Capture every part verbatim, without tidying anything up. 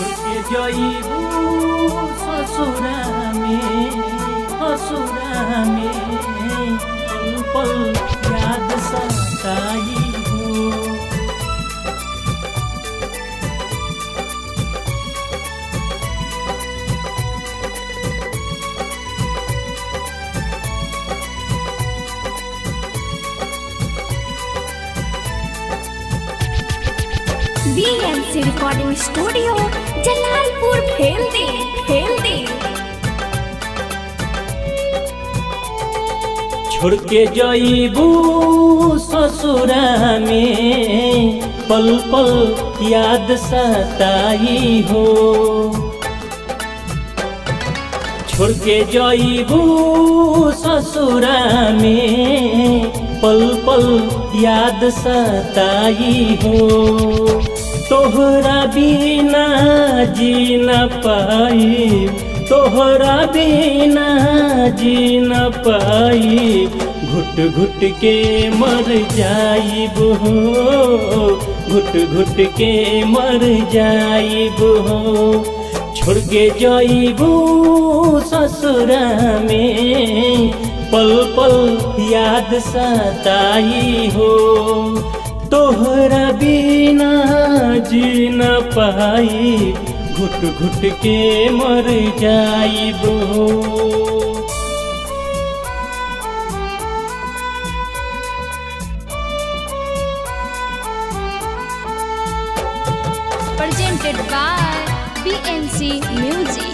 छोड़के जइबू ससुरा में ससुरा में पल पल याद सताई हो। B M C recording studio Jalalpur फेल दे फेल दे। छोड़ के जइबू ससुरा में पल पल याद सताई हो। छोड़ के जइबू ससुरा में पल पल याद सताई हो। तोहरा बिना जी न पाई तोहरा बिना जी न पाई घुट घुट के मर जाइब हो घुट घुट के मर जाइब हो। छोड़ के जइबू ससुरा में पल पल याद सताई हो। तोहरा बिना जी न पाई घुट घुट के मर जाइब हो। Presented by B M C Music।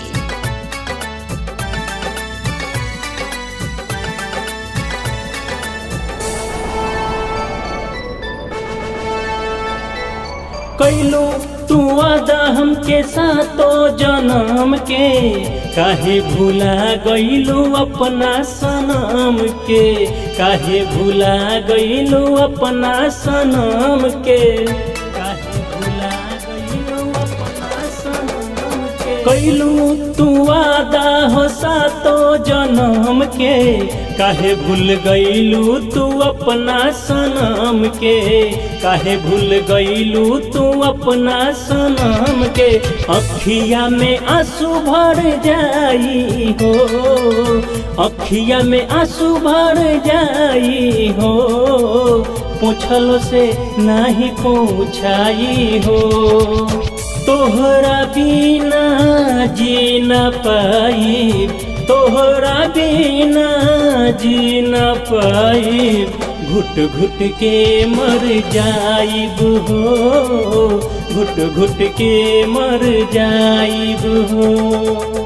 कैलो तू वादा हमके सातो जन्म के काहे भूला गइलो अपना सनम के काहे भूला गइलो अपना सनम के काहे भूला गइलो अपना सनम के। कैलो तू वादा हो सातो जन्म के काहे भूल गइलू तू अपना सनम के काहे भूल गइलू तू अपना सनम के। अखिया में आंसू भर जाई हो अखिया में आंसू भर जाई हो। पूछलो से नहीं पूछाई हो। तोहरा बिना जी न पाई तोहरा बिना जी न पाई घुट घुट के मर जाइब हो घुट घुट के मर जाइब हो।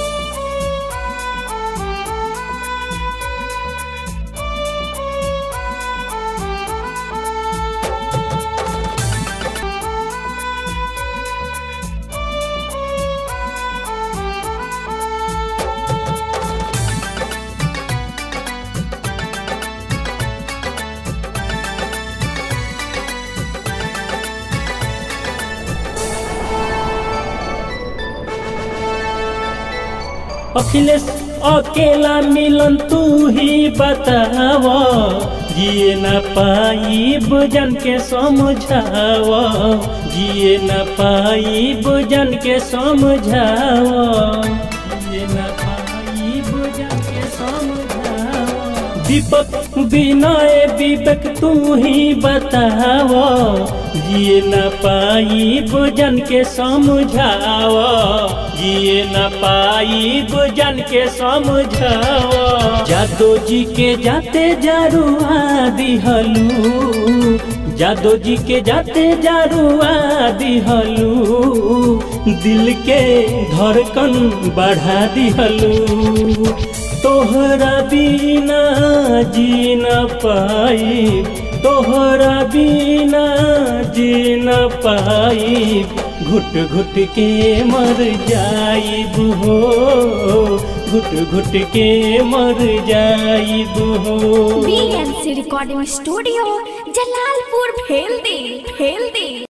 अखिलेश अकेला मिलन तू ही बताव जिए न पाई बुझन के समझाव जिए न पाई बुझन के समझाव जिए न पाई बुझन के समझाव। दीपक विनय विवेक तू ही बताव जिए न पाई बुझन के समझाव जिए न पाई बुझन के समझाव। जादो जी के जाते जारुआ दिहलू जादो जी के जाते जारुआ दिहलू दिल के धड़कन बढ़ा दिहलू। तोहरा बिना जी न पाई तोहरा बिना जी न पाई घुट घुट के मर जाइब हो घुट घुट के मर जाइब हो। B M C recording studio Jalalpur फेल दे फेल दे।